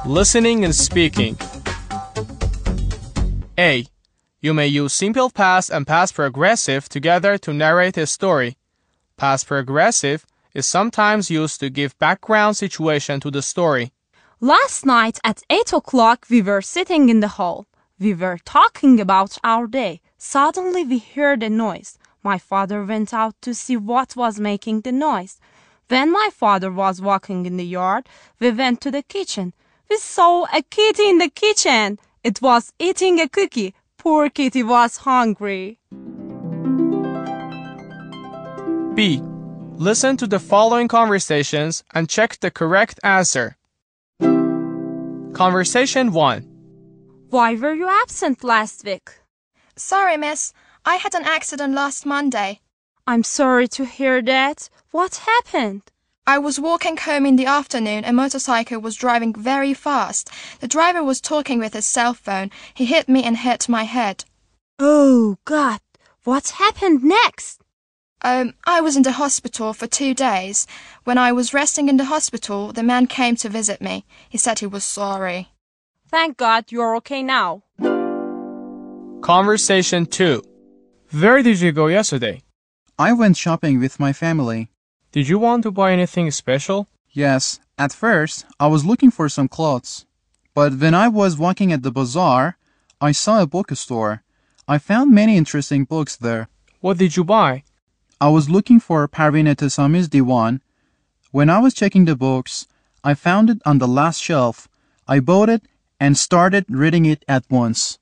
Listening and speaking. A. You may use simple past and past progressive together to narrate a story. Past progressive is sometimes used to give background situation to the story. Last night at 8 o'clock we were sitting in the hall. We were talking about our day. Suddenly we heard a noise. My father went out to see what was making the noise. When my father was walking in the yard, we went to the kitchen. We saw a kitty in the kitchen. It was eating a cookie. Poor kitty was hungry. B. Listen to the following conversations and check the correct answer. Conversation 1. Why were you absent last week? Sorry, miss. I had an accident last Monday. I'm sorry to hear that. What happened? I was walking home in the afternoon. A motorcycle was driving very fast. The driver was talking with his cell phone. He hit me and hit my head. Oh, God. What happened next? I was in the hospital for 2 days. When I was resting in the hospital, the man came to visit me. He said he was sorry. Thank God you're okay now. Conversation 2. Where did you go yesterday? I went shopping with my family. Did you want to buy anything special? Yes, at first I was looking for some clothes. But when I was walking at the bazaar, I saw a bookstore. I found many interesting books there. What did you buy? I was looking for Parveen Etesami's Diwan. When I was checking the books, I found it on the last shelf. I bought it and started reading it at once.